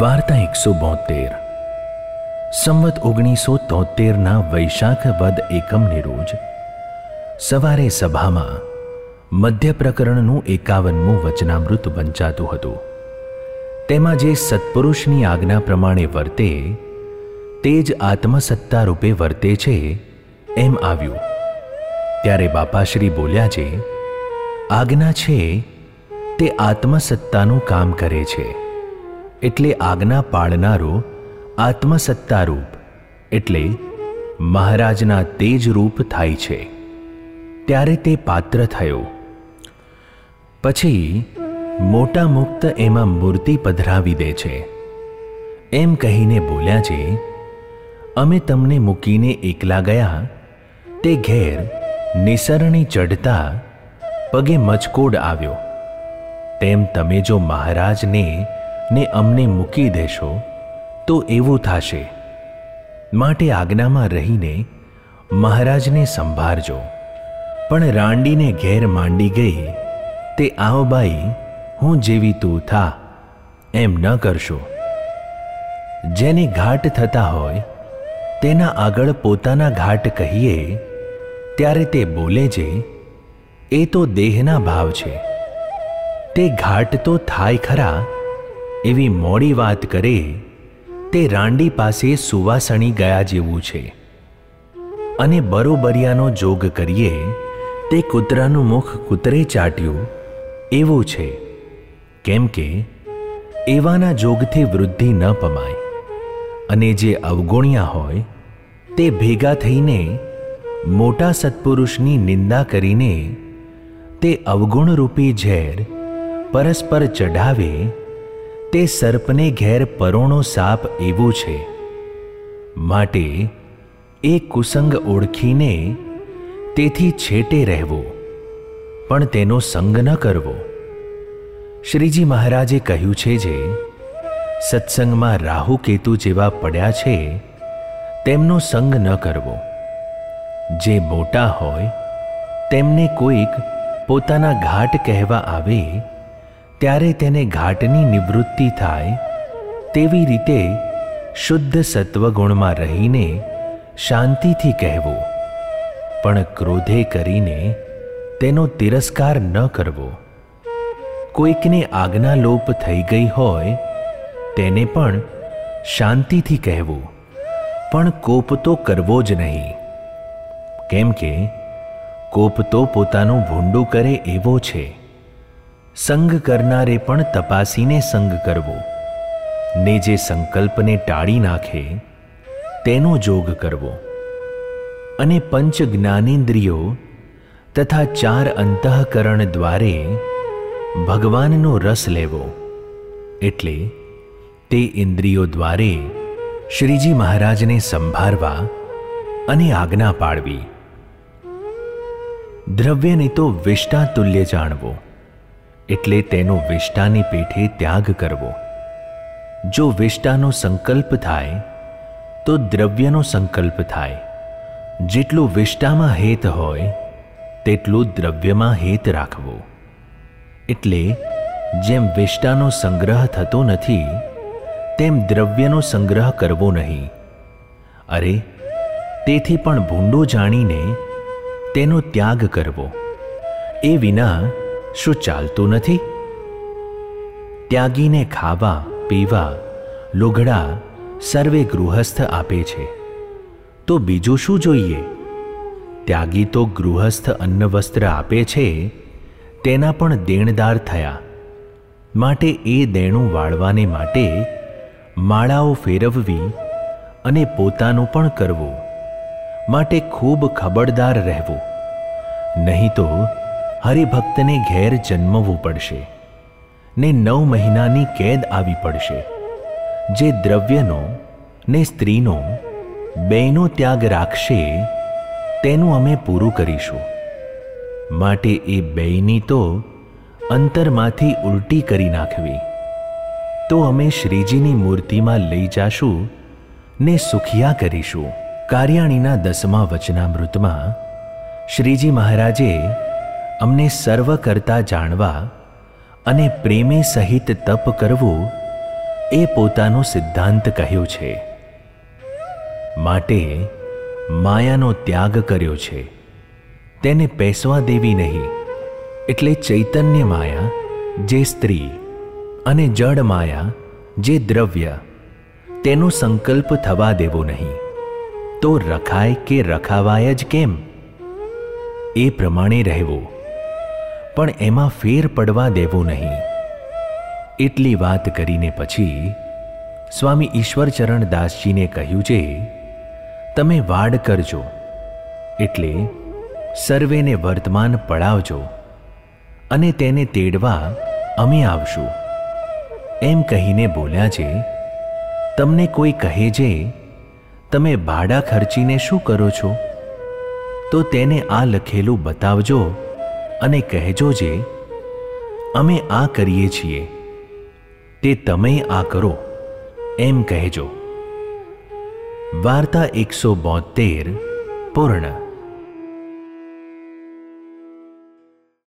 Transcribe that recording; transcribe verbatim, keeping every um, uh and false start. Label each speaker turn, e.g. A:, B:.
A: વાર્તા એકસો બોતેર. સંવત ઓગણીસો તોતેરના વૈશાખ વદ એકમની રોજ સવારે સભામાં મધ્ય પ્રકરણનું એકાવનમું વચનામૃત વંચાતું હતું. તેમાં જે સત્પુરુષની આજ્ઞા પ્રમાણે વર્તે તે જ આત્મસત્તા રૂપે વર્તે છે એમ આવ્યું. ત્યારે બાપાશ્રી બોલ્યા છે, આજ્ઞા છે તે આત્મસત્તાનું કામ કરે છે, એટલે આજ્ઞા પાળનારો આત્મસત્તારૂપ એટલે મહારાજના તેજ રૂપ થાય છે. ત્યારે તે પાત્ર થયો. પછી મોટા મુક્ત એમાં મૂર્તિ પધરાવી દે છે. એમ કહીને બોલ્યા છે, અમે તમને મૂકીને એકલા ગયા તે ઘેર નિસરણી ચઢતા પગે મચકોડ આવ્યો. તેમ તમે જો મહારાજને ને અમને મૂકી દેશો તો એવું થશે. માટે આજ્ઞામાં રહીને મહારાજને સંભાળજો. પણ રાંડીને ઘેર માંડી ગઈ તે આવ બાઈ હું જેવી તું થા એમ ન કરશો. જેને ઘાટ થતા હોય તેના આગળ પોતાના ઘાટ કહીએ ત્યારે તે બોલે છે, એ તો દેહના ભાવ છે, તે ઘાટ તો થાય ખરા એવી મોડી વાત કરે તે રાંડી પાસે સુવાસણી ગયા જેવું છે. અને બરોબરિયાનો જોગ કરીએ તે કૂતરાનું મુખ કૂતરે ચાટ્યું એવું છે. કેમ કે એવાના જોગથી વૃદ્ધિ ન પમાય. અને જે અવગુણ્યા હોય તે ભેગા થઈને મોટા સત્પુરુષની નિંદા કરીને તે અવગુણરૂપી ઝેર પરસ્પર ચઢાવે તે સર્પને ઘેર પરોણો સાપ એવું છે. માટે એ કુસંગ ઓળખીને તેથી છેટે રહેવો, પણ તેનો સંગ ન કરવો. શ્રીજી મહારાજે કહ્યું છે જે સત્સંગમાં રાહુ કેતુ જેવા પડ્યા છે તેમનો સંગ ન કરવો. જે મોટા હોય તેમને કોઈક પોતાના ઘાટ કહેવા આવે ત્યારે તેને ઘાટની નિવૃત્તિ થાય તેવી રીતે શુદ્ધ સત્વગુણમાં રહીને શાંતિથી કહેવું, પણ ક્રોધે કરીને તેનો તિરસ્કાર ન કરવો. કોઈકને આજ્ઞાલોપ થઈ ગઈ હોય તેને પણ શાંતિથી કહેવું, પણ કોપ તો કરવો જ નહીં. કેમ કે કોપ તો પોતાનું ભૂંડું કરે એવો છે. સંગ કરનારે પણ તપાસીને સંગ કરવો, ને જે સંકલ્પને ટાળી નાખે તેનો જોગ કરવો. અને પંચ જ્ઞાનેન્દ્રિયો તથા ચાર અંતઃકરણ દ્વારે ભગવાનનો રસ લેવો, એટલે તે ઇન્દ્રિયો દ્વારે શ્રીજી મહારાજને સંભાળવા અને આજ્ઞા પાડવી. દ્રવ્યને તો વિષ્ટા તુલ્ય જાણવો, એટલે તેનો વિષ્ટાની પેઠે ત્યાગ કરવો. જો વિષ્ટાનો સંકલ્પ થાય તો દ્રવ્યનો સંકલ્પ થાય. જેટલું વિષ્ટામાં હેત હોય તેટલું દ્રવ્યમાં હેત રાખવો. એટલે જેમ વિષ્ટાનો સંગ્રહ થતો નથી તેમ દ્રવ્યનો સંગ્રહ કરવો નહીં. અરે તેથી પણ ભૂંડો જાણીને તેનો ત્યાગ કરવો. એ વિના શું ચાલતું નથી? ત્યાગીને ખાવા પીવા લુગડા સર્વે ગૃહસ્થ આપે છે, તો બીજું શું જોઈએ? ત્યાગી તો ગૃહસ્થ અન્ન વસ્ત્ર આપે છે તેના પણ દેણદાર થયા. માટે એ દેણું વાળવાને માટે માળાઓ ફેરવવી અને પોતાનું પણ કરવું. માટે ખૂબ ખબરદાર રહેવું, નહીં તો હરિભક્તને ઘેર જન્મવું પડશે ને નવ મહિનાની કેદ આવી પડશે. જે દ્રવ્યનો ને સ્ત્રીનો બેયનો ત્યાગ રાખશે તેનું અમે પૂરું કરીશું. માટે એ બેયની તો અંતરમાંથી ઉલટી કરી નાખવી. તો અમે શ્રીજીની મૂર્તિમાં લઈ જાશું ને સુખિયા કરીશું. કાર્યાણીના દસમા વચનામૃતમાં શ્રીજી મહારાજે અમને સર્વ કરતા જાણવા અને પ્રેમે સહિત તપ કરવું એ પોતાનો સિદ્ધાંત કહ્યો છે. માટે માયાનો ત્યાગ કર્યો છે, તેને પેસવા દેવી નહીં. એટલે ચૈતન્ય માયા જે સ્ત્રી અને જડ માયા જે દ્રવ્ય, તેનો સંકલ્પ થવા દેવો નહીં. તો રખાય કે રખાવાય જ કેમ? એ પ્રમાણે રહેવું, પણ એમાં ફેર પડવા દેવો નહીં. એટલી વાત કરીને પછી સ્વામી ઈશ્વરચરણ દાસજીને કહ્યું છે, તમે વાડ કરજો, એટલે સર્વેને વર્તમાન પડાવજો અને તેને તેડવા અમે આવશું. એમ કહીને બોલ્યા છે, તમને કોઈ કહે છે તમે ભાડા ખર્ચીને શું કરો છો, તો તેને આ લખેલું બતાવજો અને કહેજો જે અમે આ કરીએ છીએ, તે તમે આ કરો એમ કહેજો. વાર્તા એકસો બોતેર પૂર્ણ.